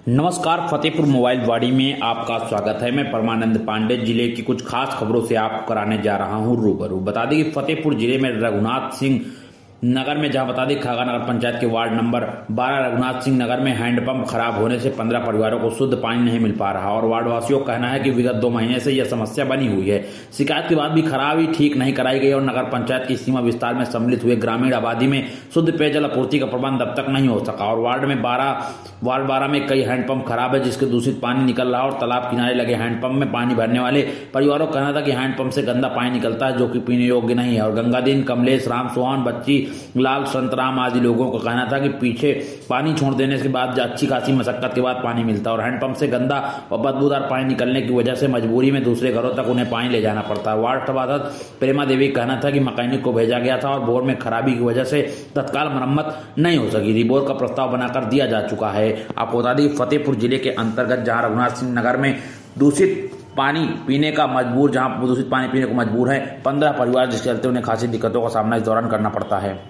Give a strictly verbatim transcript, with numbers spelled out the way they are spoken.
नमस्कार, फतेहपुर मोबाइल वाड़ी में आपका स्वागत है। मैं परमानंद पांडे जिले की कुछ खास खबरों से आपको कराने जा रहा हूं रूबरू। बता दें कि फतेहपुर जिले में रघुनाथ सिंह नगर में जहां बता दें खागा नगर पंचायत के वार्ड नंबर बारह रघुनाथ सिंह नगर में हैंडपंप खराब होने से पंद्रह परिवारों को शुद्ध पानी नहीं मिल पा रहा और वार्ड वासियों का कहना है कि विगत दो महीने से यह समस्या बनी हुई है। शिकायत के बाद भी खराबी ठीक नहीं कराई गई और नगर पंचायत की सीमा विस्तार में सम्मिलित हुए ग्रामीण आबादी में शुद्ध पेयजल आपूर्ति का प्रबंध अब तक नहीं हो सका और वार्ड में बारह वार्ड बारह में कई हैंडपंप खराब है जिसके दूषित पानी निकल रहा और तालाब किनारे लगे हैंडपंप में पानी भरने वाले परिवारों का कहना था कि हैंडपंप से गंदा पानी निकलता है जो कि पीने योग्य नहीं है। और गंगादीन, कमलेश, राम सोहन, बच्ची लाल, संतराम आदि लोगों का कहना था कि पीछे पानी छोड़ देने के बाद अच्छी खासी मशक्कत के बाद पानी मिलता है और हैंडपंप से गंदा और बदबूदार पानी निकलने की वजह से मजबूरी में दूसरे घरों तक उन्हें पानी ले जाना पड़ता है। वार्ड सभासद प्रेमा देवी का कहना था कि मैकेनिक को भेजा गया था और बोर में खराबी की वजह से तत्काल मरम्मत नहीं हो सकी थी। बोर का प्रस्ताव बनाकर दिया जा चुका है। आपको बता दें फतेहपुर जिले के अंतर्गत जहां रघुनाथ सिंह नगर में दूषित पानी पीने का मजबूर जहां दूषित पानी पीने को मजबूर है पंद्रह परिवार, जिसके चलते उन्हें खासी दिक्कतों का सामना इस दौरान करना पड़ता है।